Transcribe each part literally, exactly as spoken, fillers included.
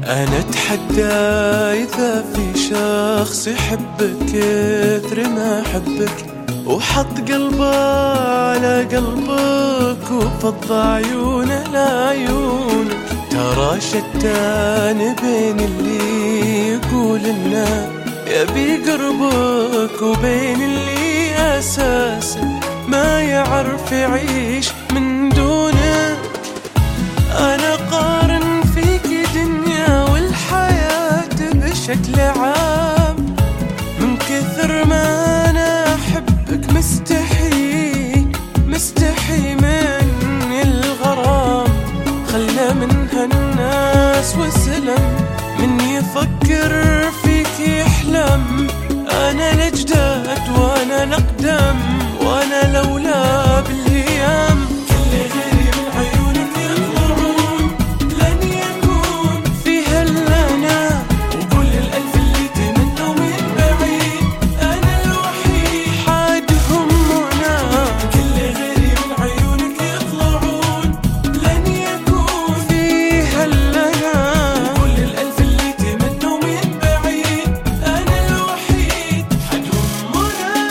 أنا أتحدى إذا في شخص يحبك كثر ما أحبك، وحط قلبه على قلبك وفض عيونه لعيونك. ترى شتان بين اللي يقول إنه يبي قربك وبين اللي أساسا ما يعرف يعيش من دونك. أنا قارن فيك دنيا والحياة بشكل عام، من كثر ما أنا أحبك مستحي مستحي من الغرام. خلى منها الناس وسلم، من يفكر فيك يحلم. أنا الأجداد وأنا الأقدم، وأنا لولا بالهيام. كل غيري من عيونك يطلعون لن يكون فيها إلا أنا، وكل الألف اللي تمنوا من بعيد أنا الوحيد حدهم هنا. كل غيري من عيونك يطلعون لن يكون فيها إلا أنا، وكل الألف اللي تمنوا من بعيد أنا الوحيد حدهم هنا.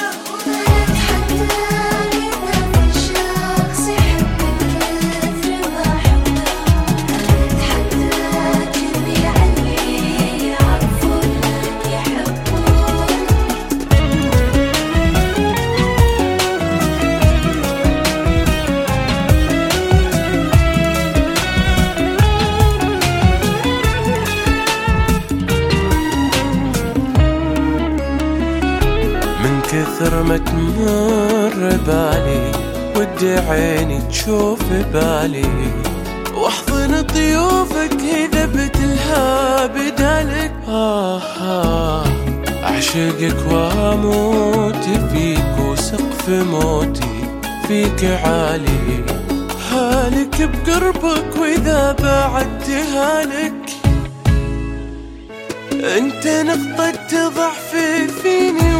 من كثر ما تمر بالي ودي عيني تشوف بالي، واحضن ضيوفك إذا بتلها بدالك. آه آه أعشقك وأموت فيك، وسقف موتي فيك عالي. هالك بقربك وإذا بعدت هالك. انت نقطة ضعف فيني